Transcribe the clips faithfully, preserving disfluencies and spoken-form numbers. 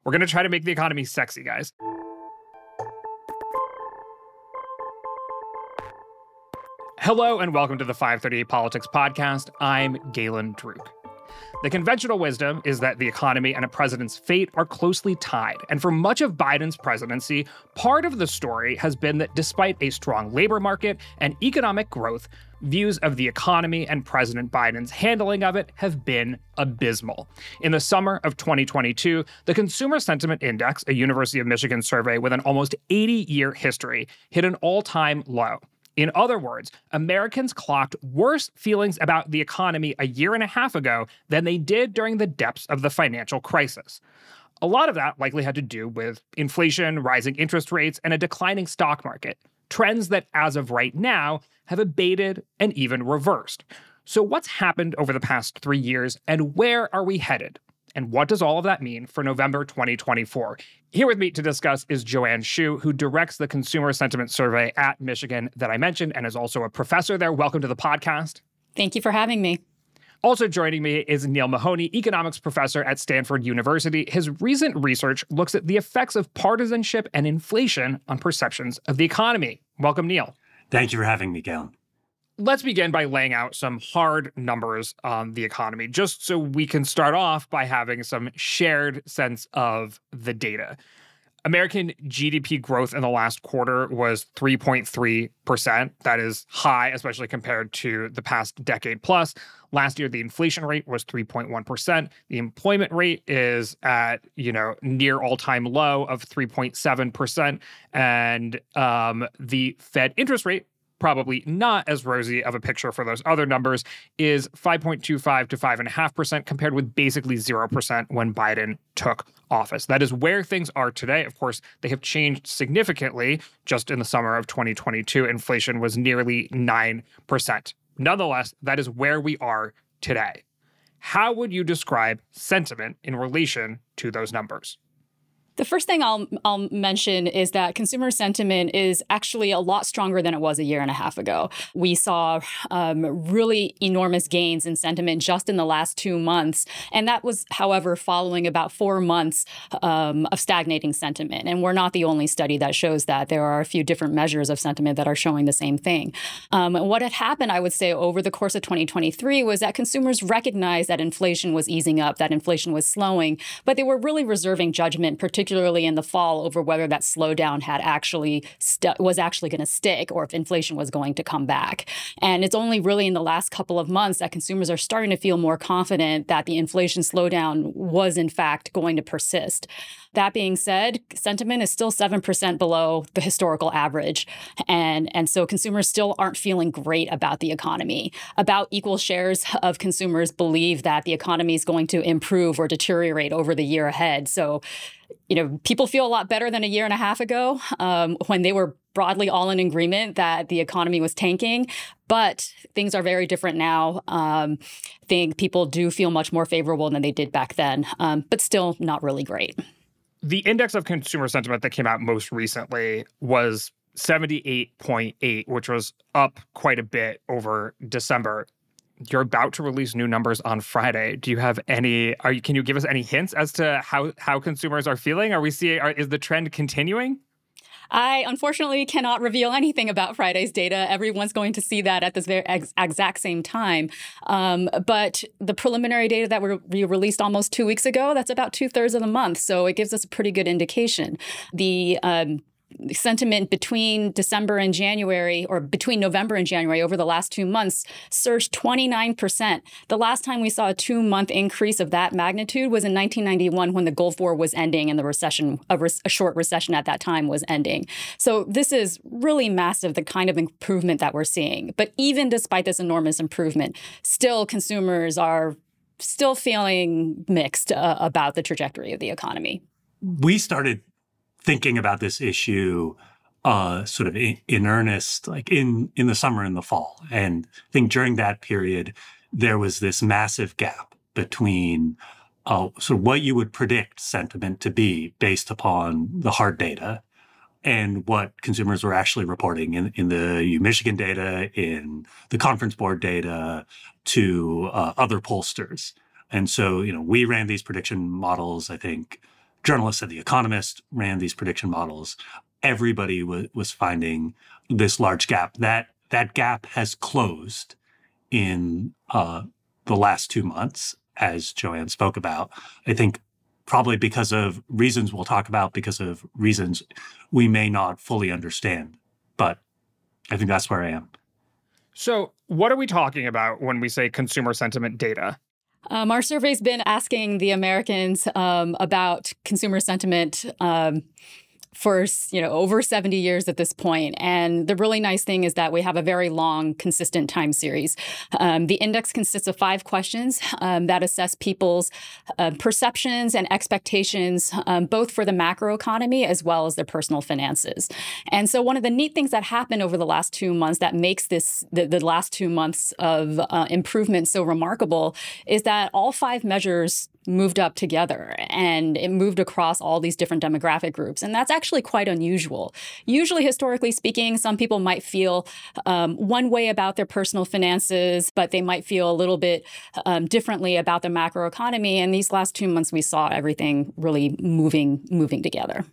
We're going to try to make the economy sexy, guys. Hello and welcome to the five thirty-eight Politics Podcast. I'm Galen Druk. The conventional wisdom is that the economy and a president's fate are closely tied. And for much of Biden's presidency, part of the story has been that despite a strong labor market and economic growth, views of the economy and President Biden's handling of it have been abysmal. In the summer of twenty twenty-two, the Consumer Sentiment Index, a University of Michigan survey with an almost eighty-year history, hit an all-time low. In other words, Americans clocked worse feelings about the economy a year and a half ago than they did during the depths of the financial crisis. A lot of that likely had to do with inflation, rising interest rates, and a declining stock market, trends that, as of right now, have abated and even reversed. So what's happened over the past three years, and where are we headed? And what does all of that mean for November twenty twenty-four? Here with me to discuss is Joanne Shu, who directs the Consumer Sentiment Survey at Michigan that I mentioned and is also a professor there. Welcome to the podcast. Thank you for having me. Also joining me is Neil Mahoney, economics professor at Stanford University. His recent research looks at the effects of partisanship and inflation on perceptions of the economy. Welcome, Neil. Thank you for having me, Galen. Let's begin by laying out some hard numbers on the economy, just so we can start off by having some shared sense of the data. American G D P growth in the last quarter was three point three percent. That is high, especially compared to the past decade plus. Last year, the inflation rate was three point one percent. The employment rate is at, you know, near all-time low of three point seven percent. And um, the Fed interest rate, probably not as rosy of a picture for those other numbers, is five point two five to five point five percent compared with basically zero percent when Biden took office. That is where things are today. Of course, they have changed significantly. Just in the summer of twenty twenty-two, inflation was nearly nine percent. Nonetheless, that is where we are today. How would you describe sentiment in relation to those numbers? The first thing I'll I'll mention is that consumer sentiment is actually a lot stronger than it was a year and a half ago. We saw um, really enormous gains in sentiment just in the last two months. And that was, however, following about four months um, of stagnating sentiment. And we're not the only study that shows that. There are a few different measures of sentiment that are showing the same thing. Um, what had happened, I would say, over the course of twenty twenty-three was that consumers recognized that inflation was easing up, that inflation was slowing, but they were really reserving judgment, particularly particularly in the fall, over whether that slowdown had actually st- was actually going to stick or if inflation was going to come back. And it's only really in the last couple of months that consumers are starting to feel more confident that the inflation slowdown was in fact going to persist. That being said, sentiment is still seven percent below the historical average. And, and so consumers still aren't feeling great about the economy. About equal shares of consumers believe that the economy is going to improve or deteriorate over the year ahead. So, you know, people feel a lot better than a year and a half ago um, when they were broadly all in agreement that the economy was tanking. But things are very different now. Um, I think people do feel much more favorable than they did back then, um, but still not really great. The index of consumer sentiment that came out most recently was seventy-eight point eight, which was up quite a bit over December. You're about to release new numbers on Friday. Do you have any, are you, can you give us any hints as to how, how consumers are feeling? Are we seeing, are, is the trend continuing? I unfortunately cannot reveal anything about Friday's data. Everyone's going to see that at this very ex- exact same time. Um, but the preliminary data that were, we released almost two weeks ago, that's about two thirds of the month. So it gives us a pretty good indication. The um, sentiment between December and January, or between November and January over the last two months, surged twenty-nine percent. The last time we saw a two-month increase of that magnitude was in nineteen ninety-one when the Gulf War was ending and the recession, a, re- a short recession at that time was ending. So this is really massive, the kind of improvement that we're seeing. But even despite this enormous improvement, still consumers are still feeling mixed uh, about the trajectory of the economy. We started thinking about this issue uh, sort of in, in earnest, like in, in the summer and the fall. And I think during that period, there was this massive gap between uh, sort of what you would predict sentiment to be based upon the hard data and what consumers were actually reporting in, in the U Michigan data, in the Conference Board data, to uh, other pollsters. And so, you know, we ran these prediction models, I think, journalists at The Economist ran these prediction models. Everybody w- was finding this large gap. That that gap has closed in uh, the last two months, as Joanne spoke about. I think probably because of reasons we'll talk about, because of reasons we may not fully understand. But I think that's where I am. So what are we talking about when we say consumer sentiment data? Um, our survey's been asking the Americans um, about consumer sentiment um, for you know over seventy years at this point. And the really nice thing is that we have a very long, consistent time series. Um, the index consists of five questions um, that assess people's uh, perceptions and expectations, um, both for the macroeconomy as well as their personal finances. And so one of the neat things that happened over the last two months that makes this the, the last two months of uh, improvement so remarkable is that all five measures moved up together, and it moved across all these different demographic groups. And that's actually quite unusual. Usually, historically speaking, some people might feel um, one way about their personal finances, but they might feel a little bit um, differently about the macroeconomy. And these last two months, we saw everything really moving, moving together.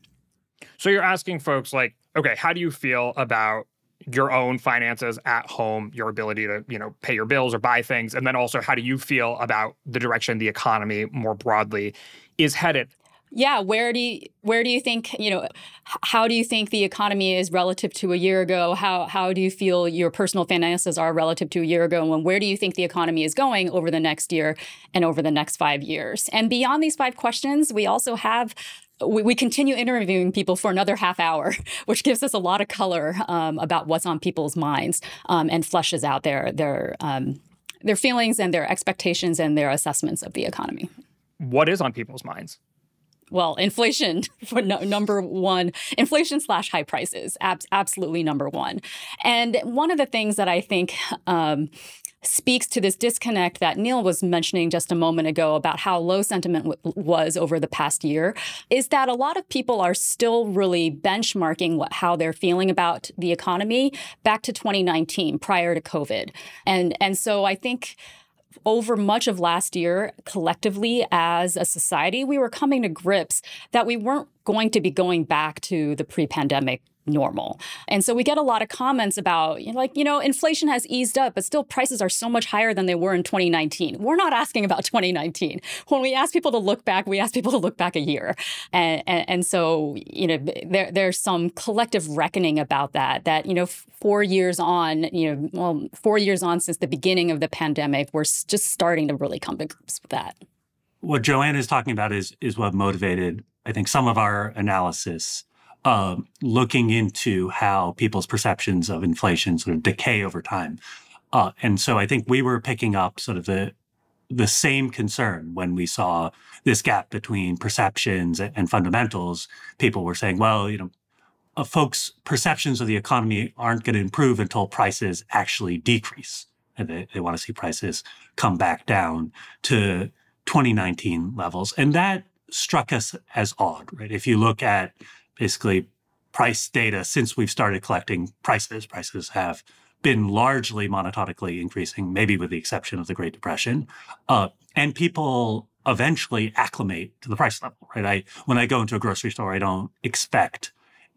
So you're asking folks like, okay, how do you feel about your own finances at home, your ability to, you know, pay your bills or buy things? And then also, how do you feel about the direction the economy more broadly is headed? Yeah, where do you where do you think, you know, how do you think the economy is relative to a year ago? How how do you feel your personal finances are relative to a year ago? And where do you think the economy is going over the next year and over the next five years? And beyond these five questions, we also have We, we continue interviewing people for another half hour, which gives us a lot of color um, about what's on people's minds um, and fleshes out their their um, their feelings and their expectations and their assessments of the economy. What is on people's minds? Well, inflation for no, number one, inflation slash high prices, ab- absolutely number one. And one of the things that I think um, speaks to this disconnect that Neil was mentioning just a moment ago about how low sentiment w- was over the past year is that a lot of people are still really benchmarking what, how they're feeling about the economy back to twenty nineteen, prior to COVID. And, and so I think over much of last year, collectively as a society, we were coming to grips that we weren't going to be going back to the pre-pandemic normal. And so we get a lot of comments about, you know, like, you know, inflation has eased up, but still prices are so much higher than they were in twenty nineteen. We're not asking about twenty nineteen. When we ask people to look back, we ask people to look back a year. And, and, and so, you know, there, there's some collective reckoning about that, that, you know, four years on, you know, well, four years on since the beginning of the pandemic, we're just starting to really come to grips with that. What Joanne is talking about is is what motivated, I think, some of our analysis, uh, looking into how people's perceptions of inflation sort of decay over time. Uh, and so I think we were picking up sort of the the same concern when we saw this gap between perceptions and fundamentals. People were saying, well, you know, uh, folks' perceptions of the economy aren't going to improve until prices actually decrease. And they, they want to see prices come back down to twenty nineteen levels. And that struck us as odd, right? If you look at basically price data since we've started collecting prices, prices have been largely monotonically increasing, maybe with the exception of the Great Depression. Uh, and people eventually acclimate to the price level, right? I, when I go into a grocery store, I don't expect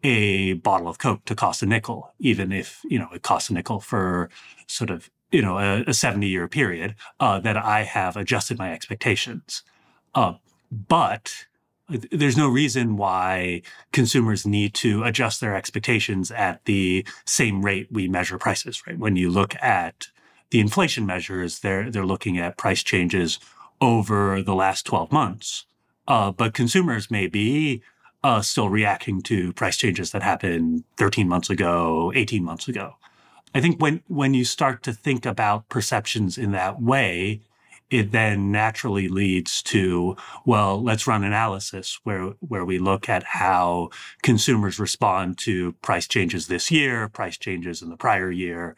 a bottle of Coke to cost a nickel, even if, you know, it costs a nickel for sort of, you know, a, a seventy year period, uh, that I have adjusted my expectations. Uh, but there's no reason why consumers need to adjust their expectations at the same rate we measure prices, right? When you look at the inflation measures, they're they're looking at price changes over the last twelve months. Uh, but consumers may be uh, still reacting to price changes that happened thirteen months ago, eighteen months ago. I think when when you start to think about perceptions in that way, it then naturally leads to, well, let's run analysis where where we look at how consumers respond to price changes this year, price changes in the prior year,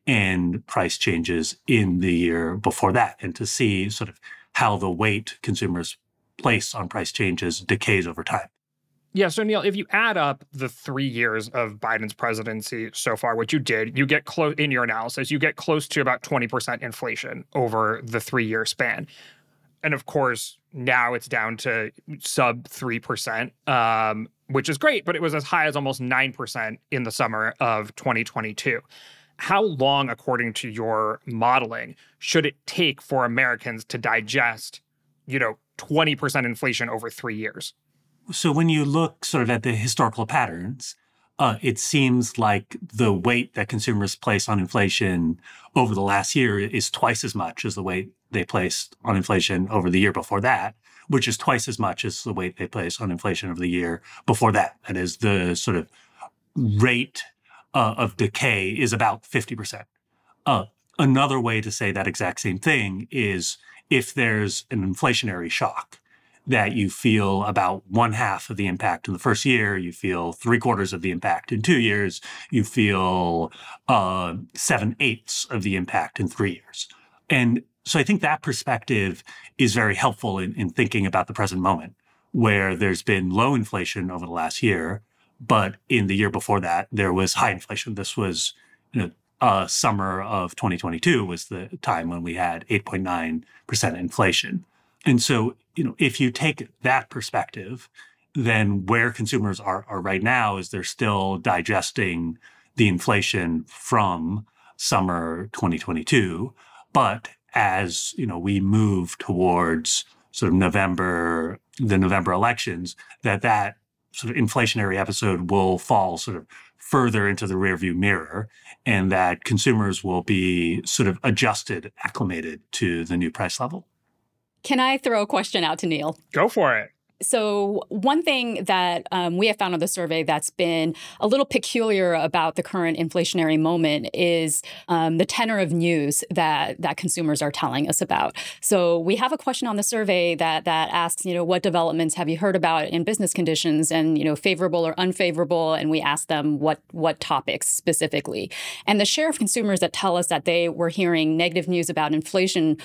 and price changes in the year before that, and to see sort of how the weight consumers place on price changes decays over time. Yeah, so Neil, if you add up the three years of Biden's presidency so far, which you did, you get close in your analysis, you get close to about twenty percent inflation over the three-year span. And of course, Now it's down to sub three percent, um, which is great, but it was as high as almost nine percent in the summer of twenty twenty-two. How long, according to your modeling, should it take for Americans to digest, you know, twenty percent inflation over three years? So when you look sort of at the historical patterns, uh, it seems like the weight that consumers place on inflation over the last year is twice as much as the weight they placed on inflation over the year before that, which is twice as much as the weight they placed on inflation over the year before that. That is, the sort of rate uh, of decay is about fifty percent. Uh, another way to say that exact same thing is if there's an inflationary shock, that you feel about one half of the impact in the first year, you feel three quarters of the impact in two years, you feel uh, seven eighths of the impact in three years. And so I think that perspective is very helpful in, in thinking about the present moment, where there's been low inflation over the last year, but in the year before that, there was high inflation. This was, you know, uh, summer of twenty twenty-two was the time when we had eight point nine percent inflation. And so, you know, if you take that perspective, then where consumers are, are right now is they're still digesting the inflation from summer twenty twenty-two. But as, you know, we move towards sort of November, the November elections, that that sort of inflationary episode will fall sort of further into the rearview mirror, and that consumers will be sort of adjusted, acclimated to the new price level. Can I throw a question out to Neil? Go for it. So one thing that um, we have found on the survey that's been a little peculiar about the current inflationary moment is um, the tenor of news that that consumers are telling us about. So we have a question on the survey that that asks, you know, what developments have you heard about in business conditions, and, you know, favorable or unfavorable, and we ask them what what topics specifically. And the share of consumers that tell us that they were hearing negative news about inflation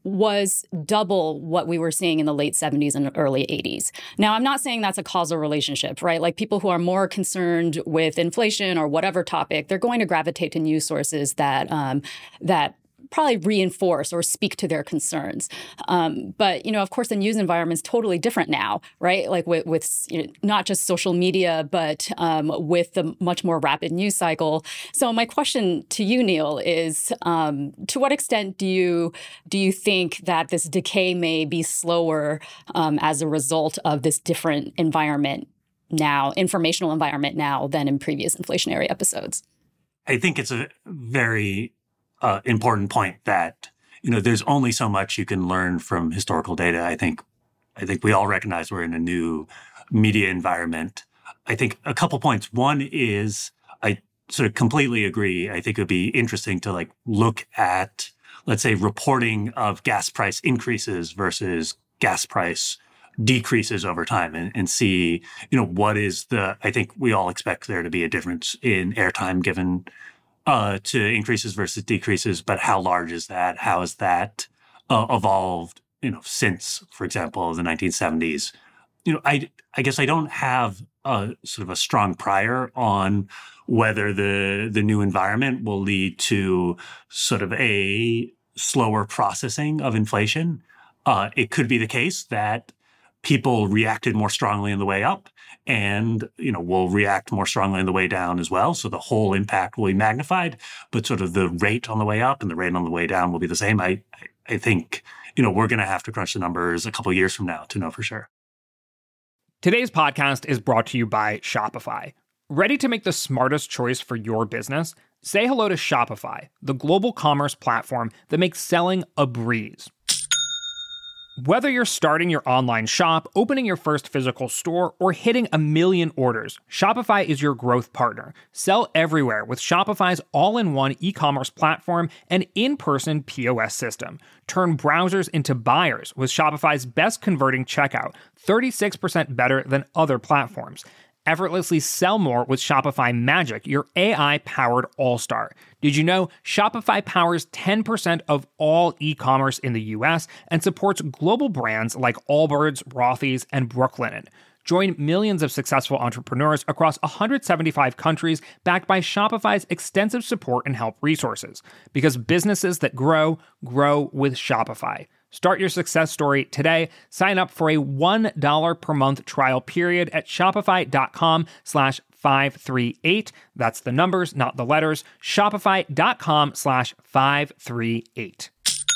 was double what we were seeing in the late seventies and early eighties. Now, I'm not saying that's a causal relationship, right? Like, people who are more concerned with inflation or whatever topic, they're going to gravitate to news sources that um, that probably reinforce or speak to their concerns. Um, but, you know, of course, the news environment is totally different now, right? Like with, with you know, not just social media, but um, with the much more rapid news cycle. So my question to you, Neil, is um, to what extent do you do you think that this decay may be slower um, as a result of this different environment now, informational environment now, than in previous inflationary episodes? I think it's a very Uh, important point that, you know, there's only so much you can learn from historical data. I think, I think we all recognize we're in a new media environment. I think a couple points. One is, I sort of completely agree. I think it would be interesting to like look at, let's say, reporting of gas price increases versus gas price decreases over time, and, and see, you know, what is the, I think we all expect there to be a difference in airtime given Uh, to increases versus decreases, but how large is that? How has that uh, evolved, you know, since, for example, the nineteen seventies? You know, I, I guess I don't have a sort of a strong prior on whether the the new environment will lead to sort of a slower processing of inflation. Uh, it could be the case that people reacted more strongly on the way up, and, you know, will react more strongly on the way down as well. So the whole impact will be magnified, but sort of the rate on the way up and the rate on the way down will be the same. I, I think, you know, we're going to have to crunch the numbers a couple of years from now to know for sure. Today's podcast is brought to you by Shopify. Ready to make the smartest choice for your business? Say hello to Shopify, the global commerce platform that makes selling a breeze. Whether you're starting your online shop, opening your first physical store, or hitting a million orders, Shopify is your growth partner. Sell everywhere with Shopify's all-in-one e-commerce platform and in-person P O S system. Turn browsers into buyers with Shopify's best converting checkout, thirty-six percent better than other platforms. Effortlessly sell more with Shopify Magic, your A I-powered all-star. Did you know Shopify powers ten percent of all e-commerce in the U S and supports global brands like Allbirds, Rothy's, and Brooklinen? Join millions of successful entrepreneurs across one hundred seventy-five countries, backed by Shopify's extensive support and help resources. Because businesses that grow, grow with Shopify. Start your success story today. Sign up for a one dollar per month trial period at shopify.com slash 538. That's the numbers, not the letters. Shopify.com slash 538.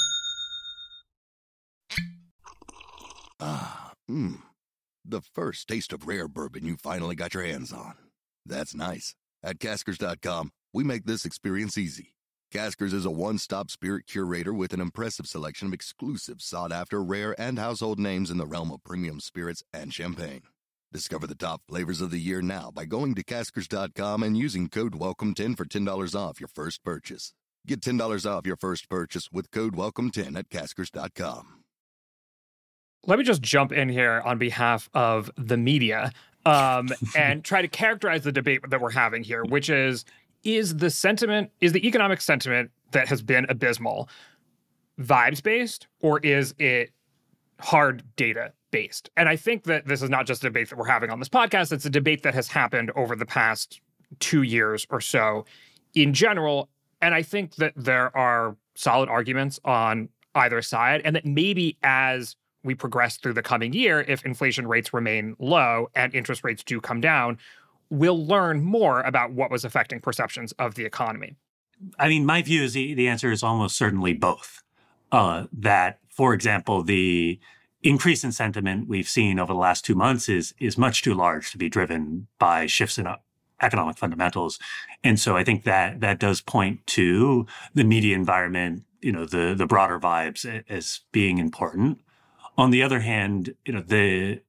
Ah, mmm. The first taste of rare bourbon you finally got your hands on. That's nice. At Caskers dot com, we make this experience easy. Caskers is a one-stop spirit curator with an impressive selection of exclusive, sought-after, rare, and household names in the realm of premium spirits and champagne. Discover the top flavors of the year now by going to Caskers dot com and using code welcome ten for ten dollars off your first purchase. Get ten dollars off your first purchase with code welcome ten at Caskers dot com. Let me just jump in here on behalf of the media um, and try to characterize the debate that we're having here, which is, is the sentiment, is the economic sentiment that has been abysmal vibes-based, or is it hard data-based? And I think that this is not just a debate that we're having on this podcast. It's a debate that has happened over the past two years or so in general. And I think that there are solid arguments on either side, and that maybe as we progress through the coming year, if inflation rates remain low and interest rates do come down, we'll learn more about what was affecting perceptions of the economy. I mean, my view is the, the answer is almost certainly both. Uh, that, for example, the increase in sentiment we've seen over the last two months is is much too large to be driven by shifts in uh, economic fundamentals. And so I think that that does point to the media environment, you know, the the broader vibes as being important. On the other hand, you know, the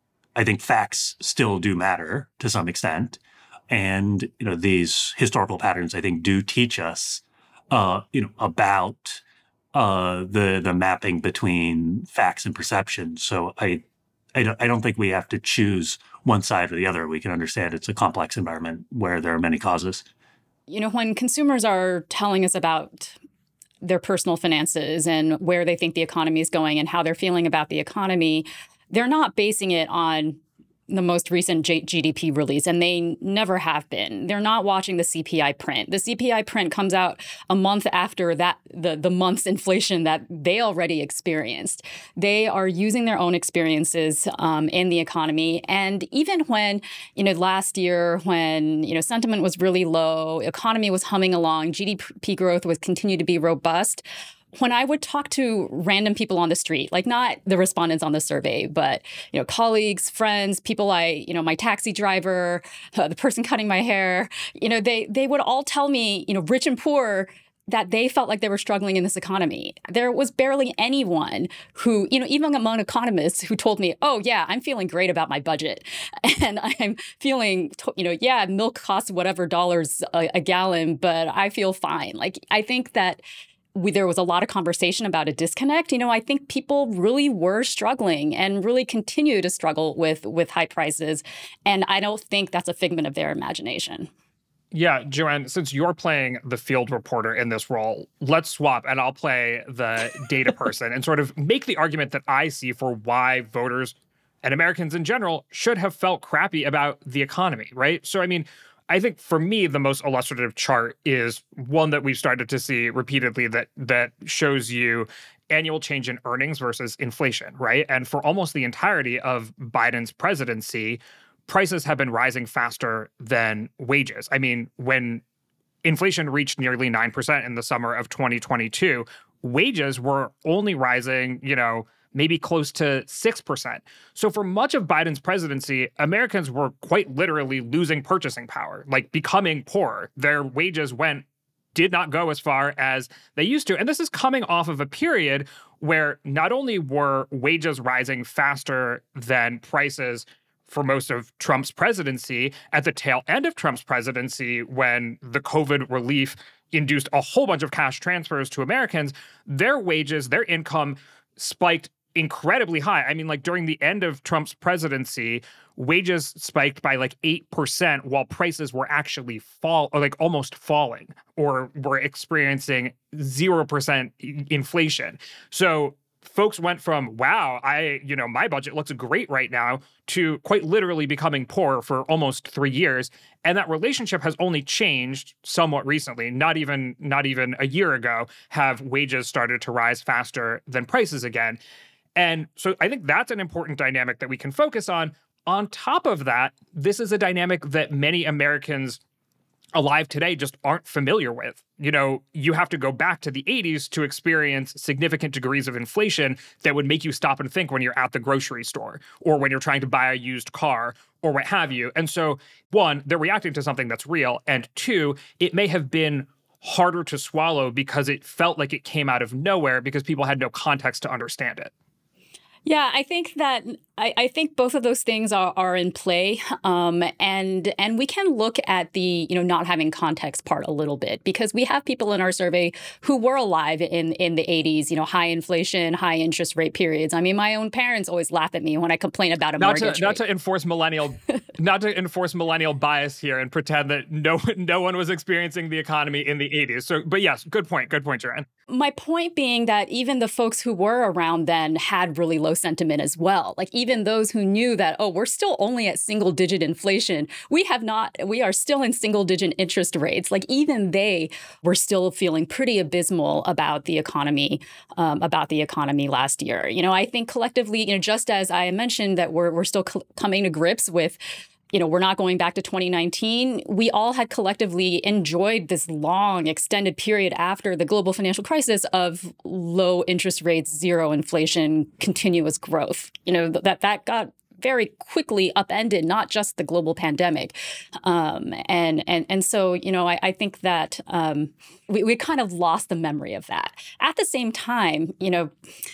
I think facts still do matter to some extent. And, you know, these historical patterns, I think, do teach us, uh, you know, about uh, the the mapping between facts and perception. So I, I don't, I don't think we have to choose one side or the other. We can understand it's a complex environment where there are many causes. You know, when consumers are telling us about their personal finances and where they think the economy is going and how they're feeling about the economy, they're not basing it on the most recent G D P release, and they never have been. They're not watching the C P I print. The C P I print comes out a month after that, the, the month's inflation that they already experienced. They are using their own experiences um, in the economy. And even when, you know, last year when, you know, sentiment was really low, economy was humming along, G D P growth was continued to be robust, when I would talk to random people on the street, like not the respondents on the survey, but, you know, colleagues, friends, people I, you know, my taxi driver, uh, the person cutting my hair, you know, they they would all tell me, you know, rich and poor, that they felt like they were struggling in this economy. There was barely anyone who, you know, even among economists who told me, oh, yeah, I'm feeling great about my budget. And I'm feeling, you know, yeah, milk costs whatever dollars a, a gallon, but I feel fine. Like, I think that We, there was a lot of conversation about a disconnect. You know, I think people really were struggling and really continue to struggle with with high prices. And I don't think that's a figment of their imagination. Yeah, Joanne, since you're playing the field reporter in this role, let's swap and I'll play the data person and sort of make the argument that I see for why voters and Americans in general should have felt crappy about the economy, right? So, I mean, I think for me, the most illustrative chart is one that we've started to see repeatedly that that shows you annual change in earnings versus inflation, right? And for almost the entirety of Biden's presidency, prices have been rising faster than wages. I mean, when inflation reached nearly nine percent in the summer of twenty twenty-two, wages were only rising, you know, maybe close to six percent. So for much of Biden's presidency, Americans were quite literally losing purchasing power, like becoming poorer. Their wages went, did not go as far as they used to. And this is coming off of a period where not only were wages rising faster than prices for most of Trump's presidency, at the tail end of Trump's presidency, when the COVID relief induced a whole bunch of cash transfers to Americans, their wages, their income spiked incredibly high. I mean, like during the end of Trump's presidency, wages spiked by like eight percent while prices were actually fall or like almost falling or were experiencing zero percent inflation. So folks went from, wow, I, you know, my budget looks great right now, to quite literally becoming poor for almost three years. And that relationship has only changed somewhat recently. Not even, not even a year ago have wages started to rise faster than prices again. And so I think that's an important dynamic that we can focus on. On top of that, this is a dynamic that many Americans alive today just aren't familiar with. You know, you have to go back to the eighties to experience significant degrees of inflation that would make you stop and think when you're at the grocery store or when you're trying to buy a used car or what have you. And so, one, they're reacting to something that's real. And two, it may have been harder to swallow because it felt like it came out of nowhere because people had no context to understand it. Yeah, I think that I, I think both of those things are, are in play, um, and and we can look at the you know not having context part a little bit, because we have people in our survey who were alive in in the eighties, you know, high inflation, high interest rate periods. I mean, my own parents always laugh at me when I complain about a not mortgage to, rate. Not to enforce millennial, not to enforce millennial bias here and pretend that no no one was experiencing the economy in the eighties. So, but yes, good point, good point, Joanne. My point being that even the folks who were around then had really low sentiment as well. Like even those who knew that, oh, we're still only at single digit inflation. We have not, we are still in single digit interest rates. Like even they were still feeling pretty abysmal about the economy, um, about the economy last year. You know, I think collectively, you know, just as I mentioned that we're, we're still co- coming to grips with you know, we're not going back to twenty nineteen. We all had collectively enjoyed this long, extended period after the global financial crisis of low interest rates, zero inflation, continuous growth. You know, that that got very quickly upended, not just the global pandemic. Um, and, and, and so, you know, I, I think that um, we, we kind of lost the memory of that. At the same time, you know,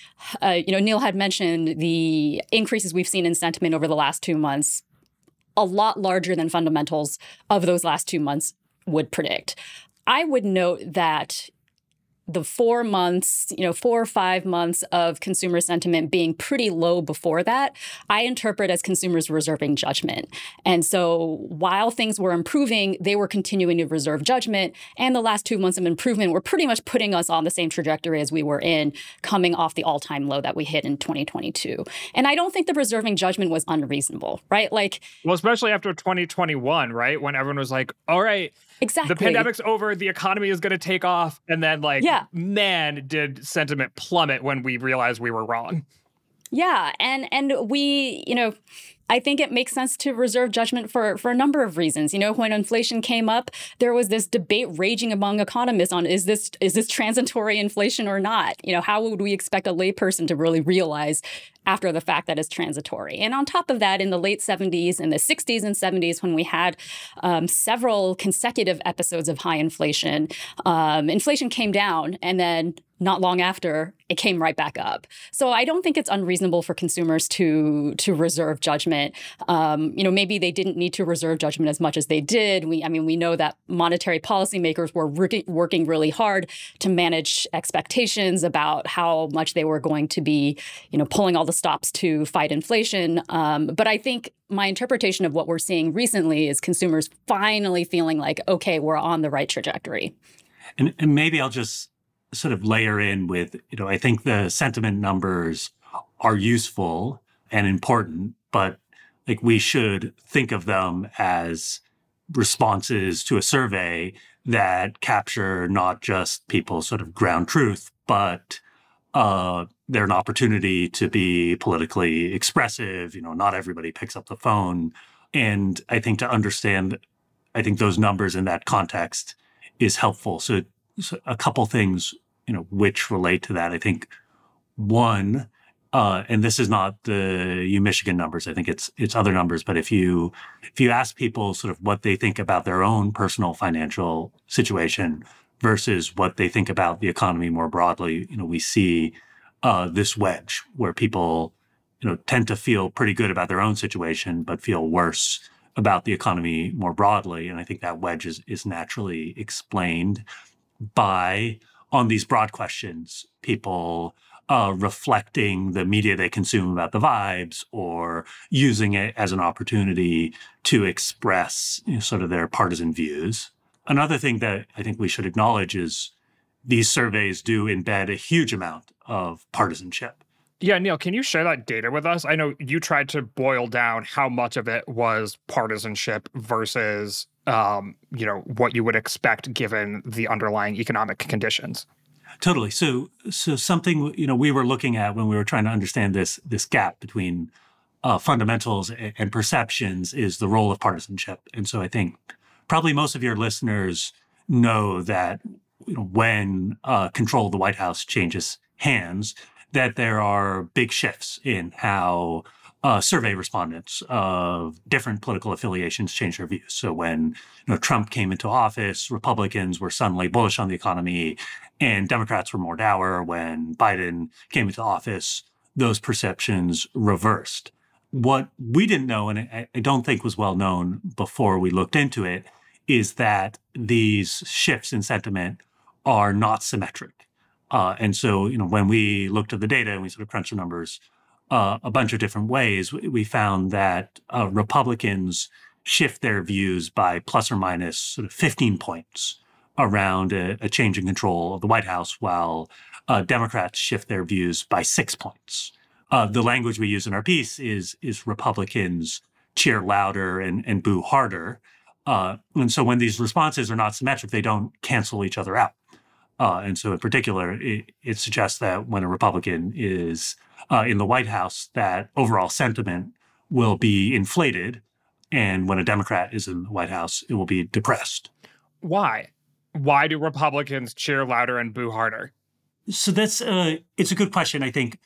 uh, you know, Neil had mentioned the increases we've seen in sentiment over the last two months. A lot larger than fundamentals of those last two months would predict. I would note that the four months, you know, four or five months of consumer sentiment being pretty low before that, I interpret as consumers reserving judgment. And so while things were improving, they were continuing to reserve judgment. And the last two months of improvement were pretty much putting us on the same trajectory as we were in, coming off the all-time low that we hit in twenty twenty-two. And I don't think the reserving judgment was unreasonable, right? Like, well, especially after twenty twenty-one, right? When everyone was like, all right, exactly. The pandemic's over, the economy is going to take off. And then like, yeah. man, did sentiment plummet when we realized we were wrong. Yeah. And and we, you know, I think it makes sense to reserve judgment for, for a number of reasons. You know, when inflation came up, there was this debate raging among economists on is this is this transitory inflation or not? You know, how would we expect a layperson to really realize after the fact that it's transitory? And on top of that, in the late seventies and the sixties and seventies, when we had um, several consecutive episodes of high inflation, um, inflation came down and then not long after, it came right back up. So I don't think it's unreasonable for consumers to to reserve judgment. Um, you know, maybe they didn't need to reserve judgment as much as they did. We, I mean, we know that monetary policymakers were working, working really hard to manage expectations about how much they were going to be, you know, pulling all the stops to fight inflation. Um, but I think my interpretation of what we're seeing recently is consumers finally feeling like, okay, we're on the right trajectory. And, and maybe I'll just sort of layer in with, you know, I think the sentiment numbers are useful and important, but like we should think of them as responses to a survey that capture not just people's sort of ground truth, but uh, they're an opportunity to be politically expressive. You know, not everybody picks up the phone. And I think to understand, I think those numbers in that context is helpful. So, so a couple things, you know, which relate to that. I think one, uh, and this is not the U Michigan numbers. I think it's it's other numbers. But if you if you ask people sort of what they think about their own personal financial situation versus what they think about the economy more broadly, you know, we see uh, this wedge where people, you know, tend to feel pretty good about their own situation, but feel worse about the economy more broadly. And I think that wedge is is naturally explained by, on these broad questions, people uh, reflecting the media they consume about the vibes or using it as an opportunity to express, you know, sort of their partisan views. Another thing that I think we should acknowledge is, these surveys do embed a huge amount of partisanship. Yeah, Neil, can you share that data with us? I know you tried to boil down how much of it was partisanship versus, um, you know, what you would expect given the underlying economic conditions. Totally. So, so something, you know, we were looking at when we were trying to understand this this gap between uh, fundamentals and, and perceptions is the role of partisanship. And so I think probably most of your listeners know that, you know, when uh, control of the White House changes hands, that there are big shifts in how uh, survey respondents of different political affiliations change their views. So when you know, Trump came into office, Republicans were suddenly bullish on the economy and Democrats were more dour. When Biden came into office, those perceptions reversed. What we didn't know, and I, I don't think was well known before we looked into it, is that these shifts in sentiment are not symmetric. Uh, and so, you know, when we looked at the data and we sort of crunched the numbers uh, a bunch of different ways, we found that uh, Republicans shift their views by plus or minus sort of fifteen points around a, a change in control of the White House, while uh, Democrats shift their views by six points. Uh, the language we use in our piece is is Republicans cheer louder and, and boo harder. Uh, and so when these responses are not symmetric, they don't cancel each other out. Uh, and so in particular, it, it suggests that when a Republican is uh, in the White House, that overall sentiment will be inflated. And when a Democrat is in the White House, it will be depressed. Why? Why do Republicans cheer louder and boo harder? So that's uh, it's a good question. I think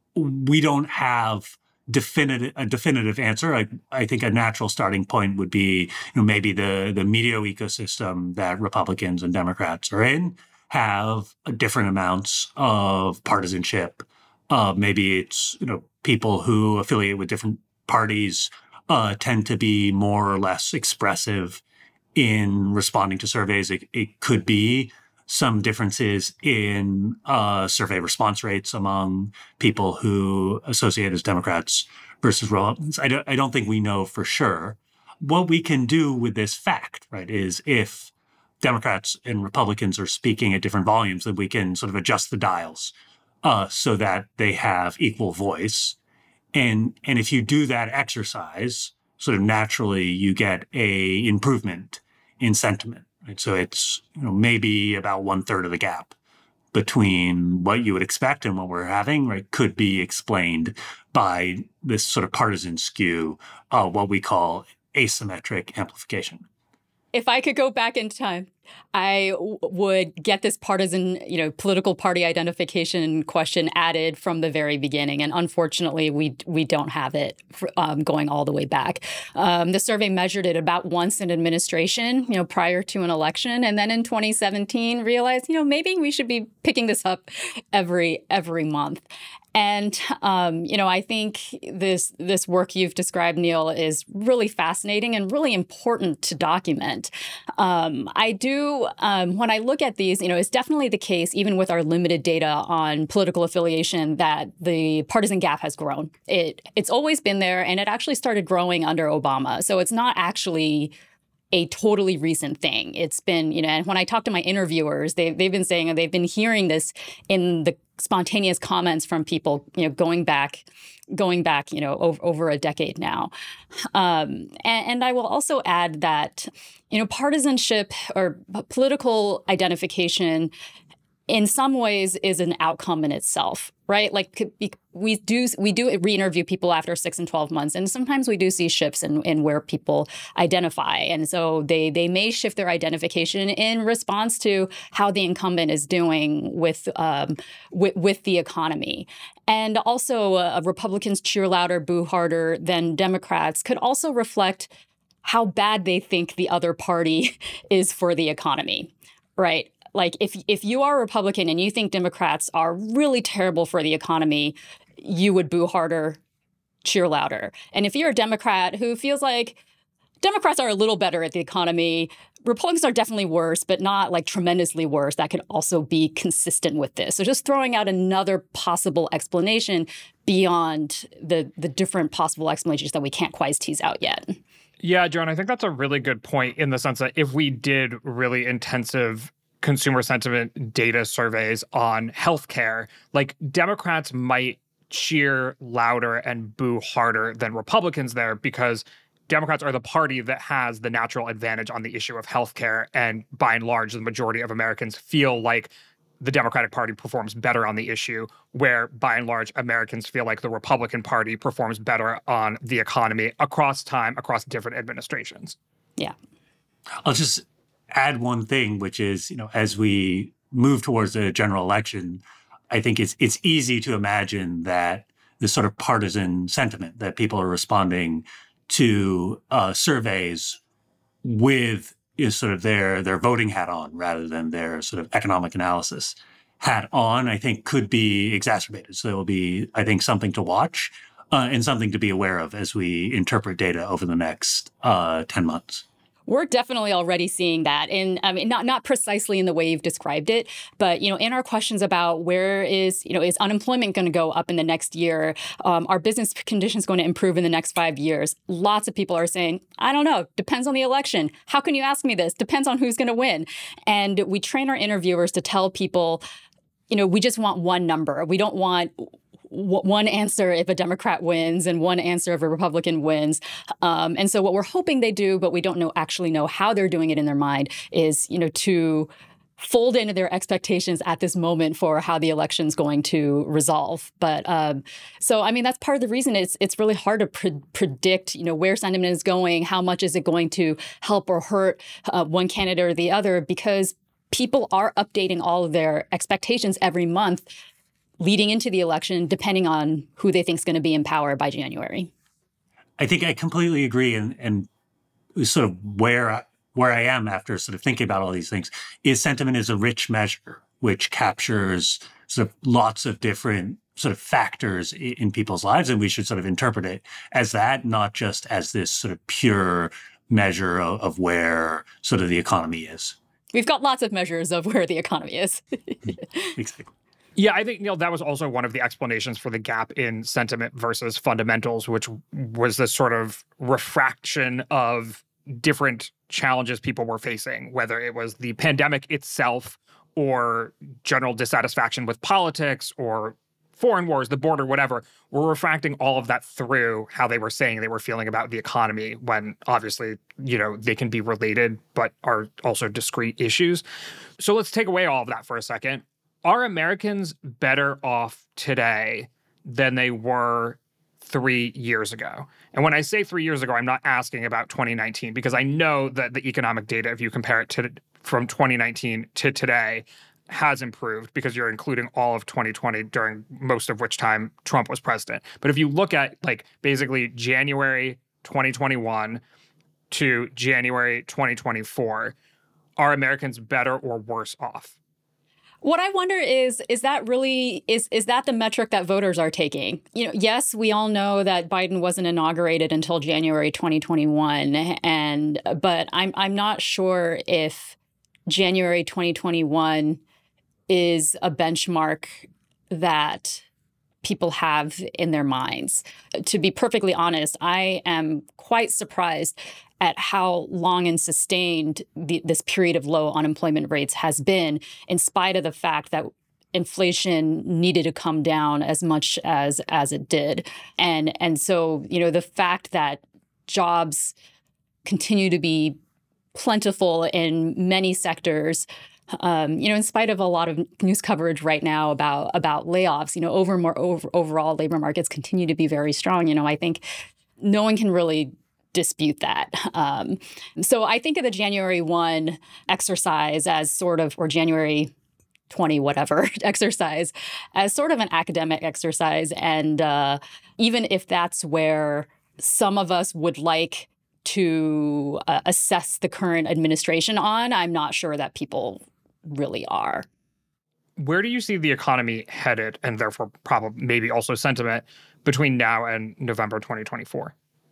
we don't have definitive a definitive answer. I, I think a natural starting point would be, you know, maybe the the media ecosystem that Republicans and Democrats are in have different amounts of partisanship. Uh, maybe it's, you know, people who affiliate with different parties uh, tend to be more or less expressive in responding to surveys. It, it could be some differences in uh, survey response rates among people who associate as Democrats versus Republicans. I don't, I don't think we know for sure. What we can do with this fact, right, is if Democrats and Republicans are speaking at different volumes, then we can sort of adjust the dials uh, so that they have equal voice. And, and if you do that exercise, sort of naturally you get a improvement in sentiment. Right? So it's, you know, maybe about one third of the gap between what you would expect and what we're having, right, could be explained by this sort of partisan skew, uh, what we call asymmetric amplification. If I could go back in time, I w- would get this partisan, you know, political party identification question added from the very beginning. And unfortunately, we we don't have it for, um, going all the way back. Um, the survey measured it about once in administration, you know, prior to an election. And then in twenty seventeen, realized, you know, maybe we should be picking this up every every month. And, um, you know, I think this this work you've described, Neil, is really fascinating and really important to document. Um, I do, um, when I look at these, you know, it's definitely the case, even with our limited data on political affiliation, that the partisan gap has grown. It It's always been there, and it actually started growing under Obama. So it's not actually a totally recent thing. It's been, you know, and when I talk to my interviewers, they, they've been saying, they've been hearing this in the spontaneous comments from people, you know, going back, going back, you know, over, over a decade now. Um, and, and I will also add that, you know, partisanship or political identification in some ways is an outcome in itself, right? Like we do we do re-interview people after six and twelve months, and sometimes we do see shifts in, in where people identify. And so they they may shift their identification in response to how the incumbent is doing with um, with, with the economy. And also uh, Republicans cheer louder, boo harder than Democrats could also reflect how bad they think the other party is for the economy, right? Like if if you are a Republican and you think Democrats are really terrible for the economy, you would boo harder, cheer louder. And if you're a Democrat who feels like Democrats are a little better at the economy, Republicans are definitely worse, but not like tremendously worse, that could also be consistent with this. So just throwing out another possible explanation beyond the the different possible explanations that we can't quite tease out yet. Yeah, Joan, I think that's a really good point in the sense that if we did really intensive consumer sentiment data surveys on healthcare, like Democrats might cheer louder and boo harder than Republicans there because Democrats are the party that has the natural advantage on the issue of healthcare. And by and large, the majority of Americans feel like the Democratic Party performs better on the issue, where by and large, Americans feel like the Republican Party performs better on the economy across time, across different administrations. Yeah. I'll just add one thing, which is, you know, as we move towards a general election, I think it's it's easy to imagine that this sort of partisan sentiment that people are responding to uh, surveys with is sort of their their voting hat on rather than their sort of economic analysis hat on, I think could be exacerbated. So there will be, I think, something to watch uh, and something to be aware of as we interpret data over the next uh, ten months. We're definitely already seeing that, and I mean, not not precisely in the way you've described it, but you know, in our questions about where is you know is unemployment going to go up in the next year, um, are business conditions going to improve in the next five years? Lots of people are saying, I don't know, depends on the election. How can you ask me this? Depends on who's going to win. And we train our interviewers to tell people, you know, we just want one number. We don't want one answer if a Democrat wins and one answer if a Republican wins. Um, and so what we're hoping they do, but we don't know actually know how they're doing it in their mind, is, you know, to fold into their expectations at this moment for how the election's going to resolve. But um, so, I mean, that's part of the reason it's it's really hard to pre- predict, you know, where sentiment is going, how much is it going to help or hurt uh, one candidate or the other, because people are updating all of their expectations every month leading into the election, depending on who they think is going to be in power by January. I think I completely agree. And, and sort of where I, where I am after sort of thinking about all these things is sentiment is a rich measure, which captures sort of lots of different sort of factors in, in people's lives. And we should sort of interpret it as that, not just as this sort of pure measure of, of where sort of the economy is. We've got lots of measures of where the economy is. Exactly. Yeah, I think, Neil, that was also one of the explanations for the gap in sentiment versus fundamentals, which was this sort of refraction of different challenges people were facing, whether it was the pandemic itself or general dissatisfaction with politics or foreign wars, the border, whatever. We're refracting all of that through how they were saying they were feeling about the economy, when obviously, you know, they can be related but are also discrete issues. So let's take away all of that for a second. Are Americans better off today than they were three years ago? And when I say three years ago, I'm not asking about twenty nineteen, because I know that the economic data, if you compare it to from twenty nineteen to today, has improved because you're including all of twenty twenty, during most of which time Trump was president. But if you look at like basically January twenty twenty-one to January twenty twenty-four, are Americans better or worse off? What I wonder is, is that really, is is that the metric that voters are taking? You know, yes, we all know that Biden wasn't inaugurated until January twenty twenty-one, and but I'm I'm not sure if January twenty twenty-one is a benchmark that people have in their minds. To be perfectly honest, I am quite surprised at how long and sustained the, this period of low unemployment rates has been, in spite of the fact that inflation needed to come down as much as as it did. And, and so, you know, the fact that jobs continue to be plentiful in many sectors, Um, you know, in spite of a lot of news coverage right now about about layoffs, you know, over more over, overall labor markets continue to be very strong. You know, I think no one can really dispute that. Um, so I think of the January first exercise as sort of, or January twentieth, whatever, exercise as sort of an academic exercise. And uh, even if that's where some of us would like to uh, assess the current administration on, I'm not sure that people really are. Where do you see the economy headed, and therefore probably maybe also sentiment, between now and November twenty twenty-four?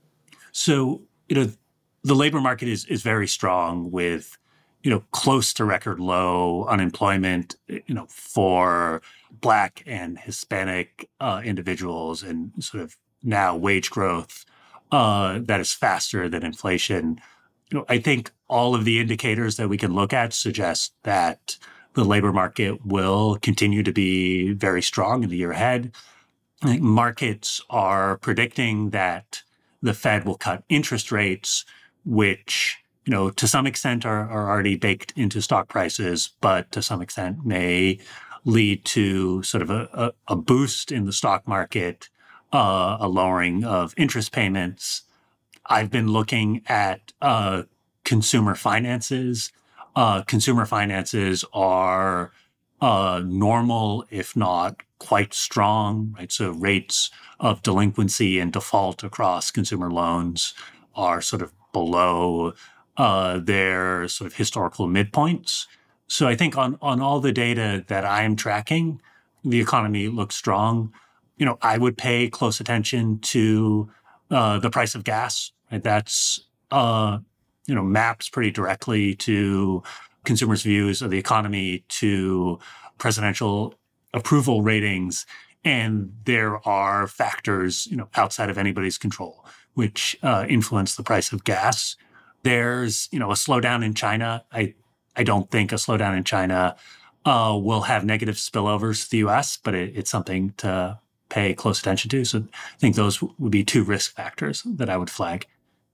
So, you know, the labor market is is very strong with, you know, close to record low unemployment, you know, for Black and Hispanic uh, individuals, and sort of now wage growth uh, that is faster than inflation. you know, I think all of the indicators that we can look at suggest that the labor market will continue to be very strong in the year ahead. I think markets are predicting that the Fed will cut interest rates, which, you know, to some extent are, are already baked into stock prices, but to some extent may lead to sort of a, a, a boost in the stock market, uh, a lowering of interest payments. I've been looking at uh, consumer finances. Uh, consumer finances are uh, normal, if not quite strong, right? So rates of delinquency and default across consumer loans are sort of below uh, their sort of historical midpoints. So I think on, on all the data that I'm tracking, the economy looks strong. You know, I would pay close attention to uh, the price of gas. Right? That's, uh, you know, maps pretty directly to consumers' views of the economy, to presidential approval ratings. And there are factors, you know, outside of anybody's control, which uh, influence the price of gas. There's, you know, a slowdown in China. I, I don't think a slowdown in China uh, will have negative spillovers to the U S, but it, it's something to pay close attention to. So I think those would be two risk factors that I would flag.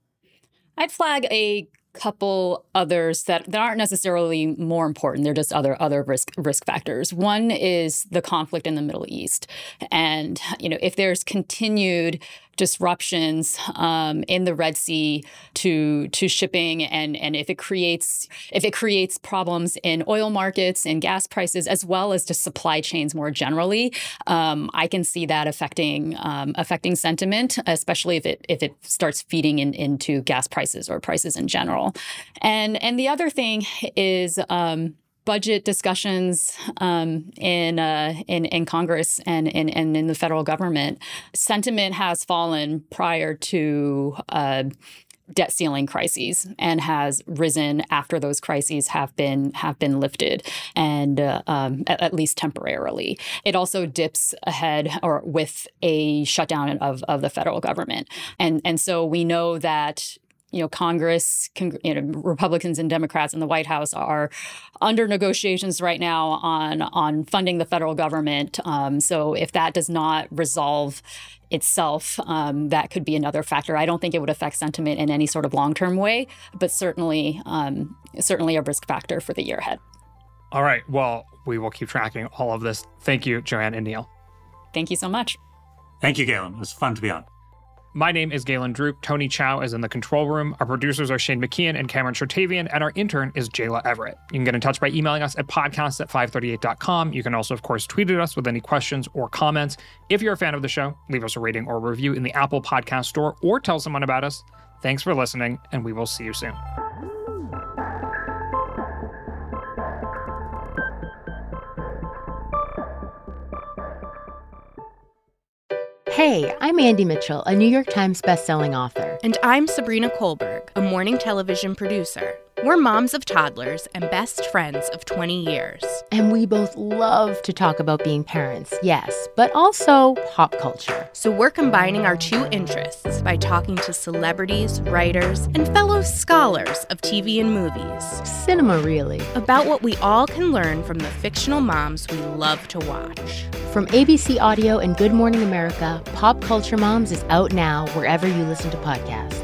I'd flag a couple others that, that aren't necessarily more important. They're just other other risk risk factors. One is the conflict in the Middle East. And, you know, if there's continued disruptions um, in the Red Sea to to shipping, and and if it creates if it creates problems in oil markets and gas prices, as well as just supply chains more generally, um, I can see that affecting um, affecting sentiment, especially if it if it starts feeding in, into gas prices or prices in general. And and the other thing is Um, budget discussions um, in, uh, in in Congress and, and and in the federal government. Sentiment has fallen prior to uh, debt ceiling crises and has risen after those crises have been have been lifted, and uh, um, at, at least temporarily. It also dips ahead or with a shutdown of of the federal government, and and so we know that. You know, Congress, con- you know, Republicans and Democrats in the White House are under negotiations right now on on funding the federal government. Um, so if that does not resolve itself, um, that could be another factor. I don't think it would affect sentiment in any sort of long-term way, but certainly, um, certainly a risk factor for the year ahead. All right. Well, we will keep tracking all of this. Thank you, Joanne and Neil. Thank you so much. Thank you, Galen. It was fun to be on. My name is Galen Druke. Tony Chow is in the control room. Our producers are Shane McKeon and Cameron Chertavian, and our intern is Jayla Everett. You can get in touch by emailing us at podcast at five thirty-eight dot com. You can also, of course, tweet at us with any questions or comments. If you're a fan of the show, leave us a rating or review in the Apple Podcast Store or tell someone about us. Thanks for listening, and we will see you soon. Hey, I'm Andy Mitchell, a New York Times bestselling author. And I'm Sabrina Kohlberg, a morning television producer. We're moms of toddlers and best friends of twenty years. And we both love to talk about being parents, yes, but also pop culture. So we're combining our two interests by talking to celebrities, writers, and fellow scholars of T V and movies. Cinema, really. About what we all can learn from the fictional moms we love to watch. From A B C Audio and Good Morning America, Pop Culture Moms is out now wherever you listen to podcasts.